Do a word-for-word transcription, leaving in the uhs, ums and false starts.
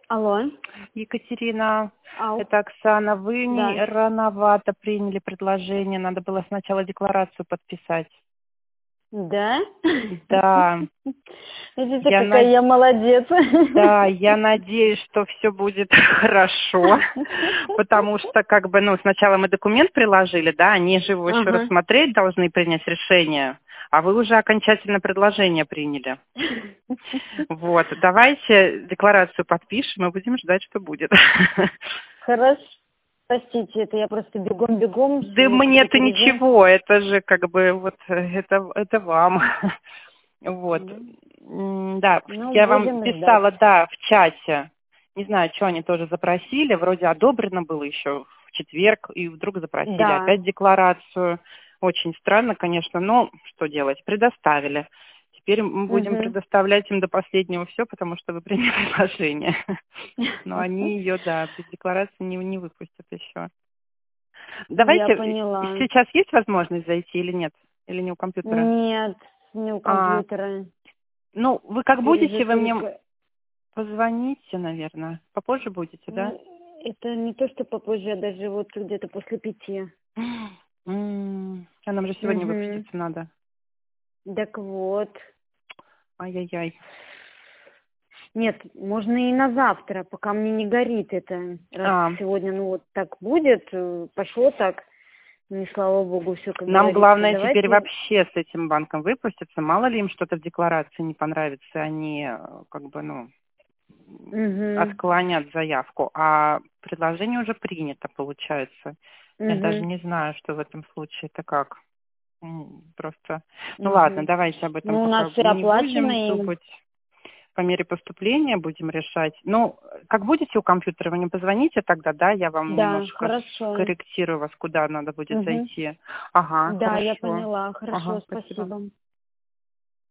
Алло. Екатерина, Ау. это Оксана. Вы не Да. рановато приняли предложение. Надо было сначала декларацию подписать. Да? Да. Видите, Я какая над- я молодец. Да, я надеюсь, что все будет хорошо, потому что, как бы, ну, сначала мы документ приложили, да, они же его еще Ага. рассмотреть должны, принять решение, а вы уже окончательно предложение приняли. Вот, давайте декларацию подпишем и будем ждать, что будет. Хорошо. Простите, это я просто бегом-бегом. Да вот мне-то какой-то режим. ничего, это же как бы вот это, это вам. Вот. Мгм. М, Да, Ну, я вам будем ждать. писала, да, в чате. Не знаю, что они тоже запросили. Вроде одобрено было еще в четверг, и вдруг запросили Да. опять декларацию. Очень странно, конечно, но что делать? Предоставили. Теперь мы будем Угу. предоставлять им до последнего все, потому что вы приняли предложение. Но они ее, да, без декларации не, не выпустят еще. Я Давайте, поняла. сейчас есть возможность зайти или нет? Или не у компьютера? Нет, не у А, компьютера. ну, вы как Теперь уже будете, вы мне только... позвоните, наверное. Попозже будете, да? Ну, это не то, что попозже, а даже вот где-то после пяти. М, А нам же сегодня Угу. выпуститься надо. Так вот. Ай-яй-яй. Нет, можно и на завтра, пока мне не горит это. Раз А, сегодня, ну вот так будет, э, пошло так, ну и слава богу, все как нам говорится. главное теперь Давайте. вообще с этим банком выпуститься. Мало ли им что-то в декларации не понравится, они э, как бы, ну, Угу. отклонят заявку. А предложение уже принято, получается. Я даже Угу. не знаю, что в этом случае это как. М, Просто, ну ладно, Угу. давайте об этом Ну, у нас пока все не оплачено будем им. думать. По мере поступления будем решать. Ну, как будете у компьютера, вы мне позвоните тогда, да, я вам Да, немножко хорошо. скорректирую вас, куда надо будет Угу. зайти. Ага, Да, я хорошо. поняла. Хорошо, Ага, спасибо. спасибо.